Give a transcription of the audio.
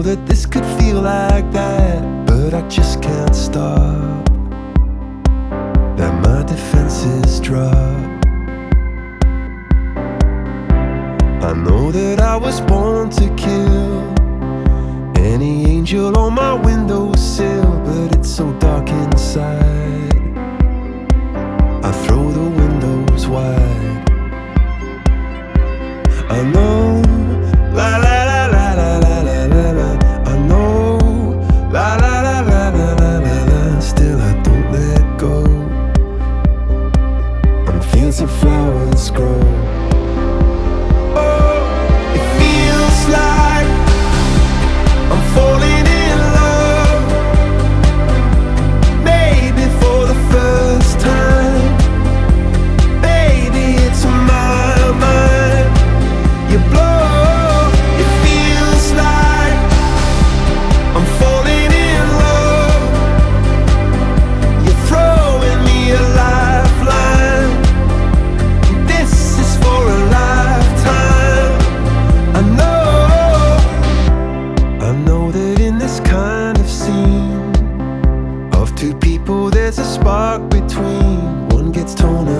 that this could feel like that, but I just can't stop. That my defenses drop. I know that I was born to kill any angel on my windowsill, but it's so dark inside. I throw the windows wide. I know, la la la la la la la la la. I know, la la la la la la la la. Still I don't let go. And fields of flowers grow. Oh, it feels like I'm falling in love, maybe for the first time. Baby, it's my mind. You blow, it feels like I'm falling in love. You're throwing me a lifeline. This is for a lifetime. I know that in this kind of scene of two people there's a spark between. One gets torn